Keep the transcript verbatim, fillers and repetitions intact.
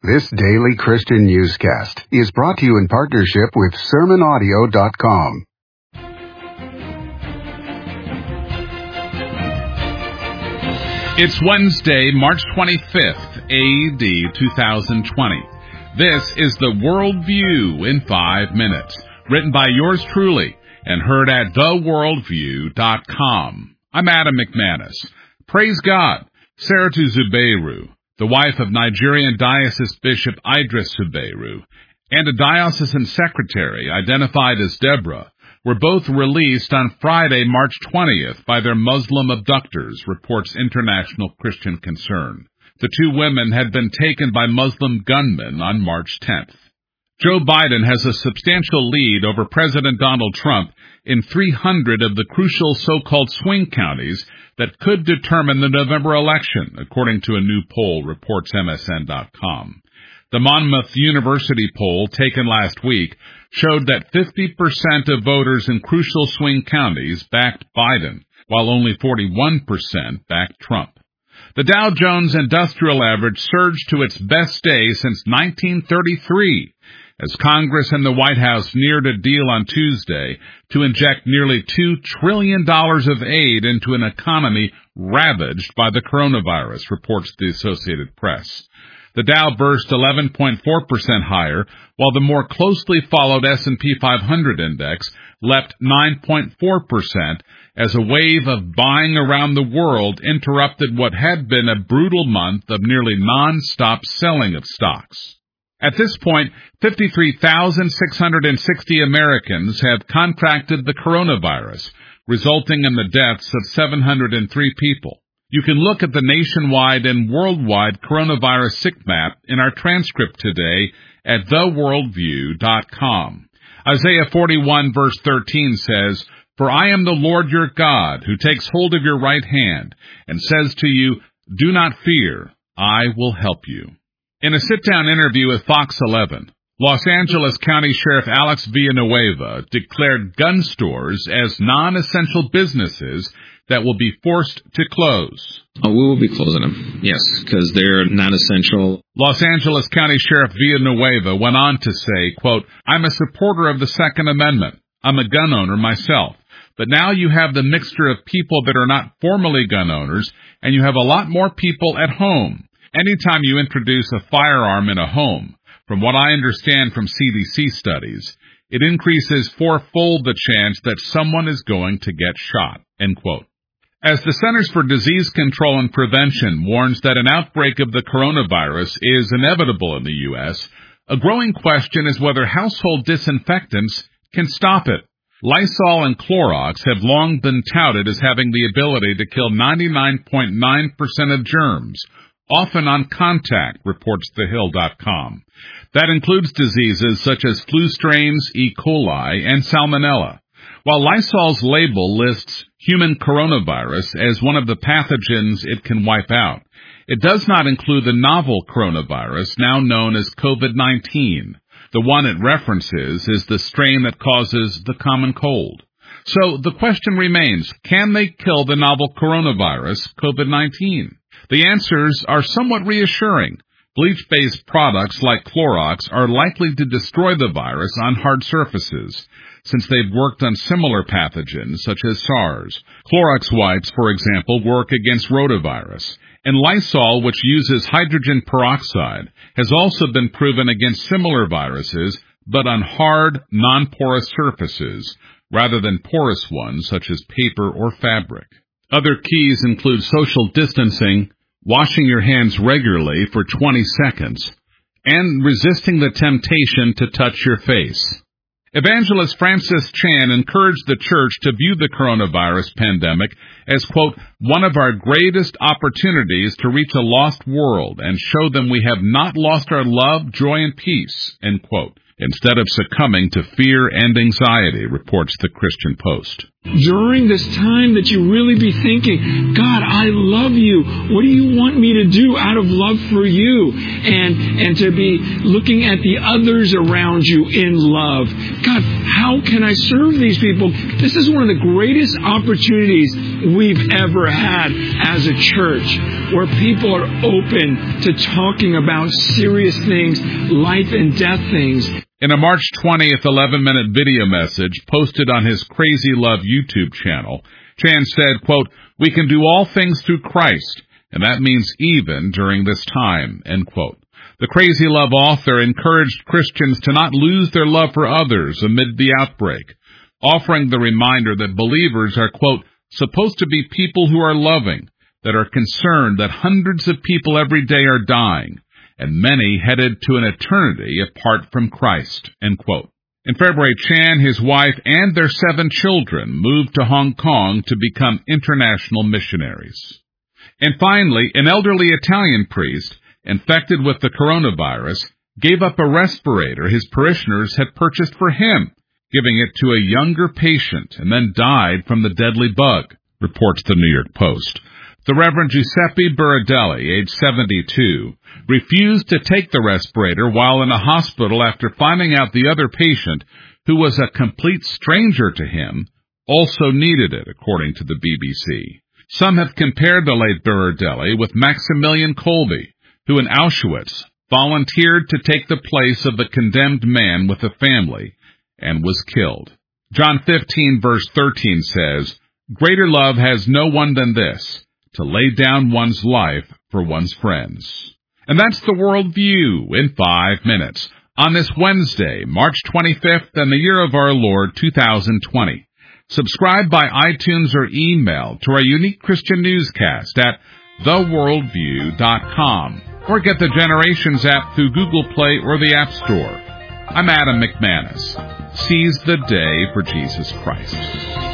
This daily Christian newscast is brought to you in partnership with sermon audio dot com. It's Wednesday, March twenty-fifth, A D two thousand twenty. This is the Worldview in five minutes, written by yours truly and heard at the worldview dot com. I'm Adam McManus. Praise God. Saratu Zubeiru, the wife of Nigerian Diocese Bishop Idris Zubeiru, and a diocesan secretary identified as Deborah, were both released on Friday, March twentieth by their Muslim abductors, reports International Christian Concern. The two women had been taken by Muslim gunmen on March tenth. Joe Biden has a substantial lead over President Donald Trump in three hundred of the crucial so-called swing counties that could determine the November election, according to a new poll, reports M S N dot com. The Monmouth University poll taken last week showed that fifty percent of voters in crucial swing counties backed Biden, while only forty-one percent backed Trump. The Dow Jones Industrial Average surged to its best day since nineteen thirty-three, as Congress and the White House neared a deal on Tuesday to inject nearly two trillion dollars of aid into an economy ravaged by the coronavirus, reports the Associated Press. The Dow burst eleven point four percent higher, while the more closely followed S and P five hundred index leapt nine point four percent as a wave of buying around the world interrupted what had been a brutal month of nearly non-stop selling of stocks. At this point, fifty-three thousand six hundred sixty Americans have contracted the coronavirus, resulting in the deaths of seven hundred three people. You can look at the nationwide and worldwide coronavirus sick map in our transcript today at the worldview dot com. Isaiah forty-one verse thirteen says, "For I am the Lord your God, who takes hold of your right hand, and says to you, do not fear, I will help you." In a sit-down interview with Fox eleven, Los Angeles County Sheriff Alex Villanueva declared gun stores as non-essential businesses that will be forced to close. Oh, we will be closing them, yes, because they're non-essential. Los Angeles County Sheriff Villanueva went on to say, quote, "I'm a supporter of the Second Amendment. I'm a gun owner myself. But now you have the mixture of people that are not formally gun owners, and you have a lot more people at home. Anytime you introduce a firearm in a home, from what I understand from C D C studies, it increases fourfold the chance that someone is going to get shot," end quote. As the Centers for Disease Control and Prevention warns that an outbreak of the coronavirus is inevitable in the U S, a growing question is whether household disinfectants can stop it. Lysol and Clorox have long been touted as having the ability to kill ninety-nine point nine percent of germs, often on contact, reports the hill dot com. That includes diseases such as flu strains, E. coli, and Salmonella. While Lysol's label lists human coronavirus as one of the pathogens it can wipe out, it does not include the novel coronavirus now known as COVID nineteen. The one it references is the strain that causes the common cold. So the question remains, can they kill the novel coronavirus, COVID nineteen? The answers are somewhat reassuring. Bleach-based products like Clorox are likely to destroy the virus on hard surfaces, since they've worked on similar pathogens such as SARS. Clorox wipes, for example, work against rotavirus. And Lysol, which uses hydrogen peroxide, has also been proven against similar viruses, but on hard, non-porous surfaces, rather than porous ones such as paper or fabric. Other keys include social distancing, washing your hands regularly for twenty seconds, and resisting the temptation to touch your face. Evangelist Francis Chan encouraged the church to view the coronavirus pandemic as, quote, one of our greatest opportunities to reach a lost world and show them we have not lost our love, joy, and peace, end quote, instead of succumbing to fear and anxiety, reports the Christian Post. During this time that you really be thinking, God, I love you. What do you want me to do out of love for you? And and to be looking at the others around you in love. God, how can I serve these people? This is one of the greatest opportunities we've ever had as a church. where people are open to talking about serious things, life and death things. In a March twentieth eleven-minute video message posted on his Crazy Love YouTube channel, Chan said, quote, "We can do all things through Christ, and that means even during this time," end quote. The Crazy Love author encouraged Christians to not lose their love for others amid the outbreak, offering the reminder that believers are, quote, "supposed to be people who are loving, that are concerned that hundreds of people every day are dying, and many headed to an eternity apart from Christ," end quote. In February, Chan, his wife, and their seven children moved to Hong Kong to become international missionaries. And finally, an elderly Italian priest, infected with the coronavirus, gave up a respirator his parishioners had purchased for him, giving it to a younger patient, and then died from the deadly bug, reports the New York Post. The Reverend Giuseppe Buridelli, age seventy-two, refused to take the respirator while in a hospital after finding out the other patient, who was a complete stranger to him, also needed it, according to the B B C. Some have compared the late Buridelli with Maximilian Kolbe, who in Auschwitz volunteered to take the place of the condemned man with a family and was killed. John fifteen, verse thirteen says, "Greater love has no one than this, to lay down one's life for one's friends." And that's the World View in five minutes on this Wednesday, March twenty-fifth, in the year of our Lord, two thousand twenty. Subscribe by iTunes or email to our unique Christian newscast at the worldview dot com, or get the Generations app through Google Play or the App Store. I'm Adam McManus. Seize the day for Jesus Christ.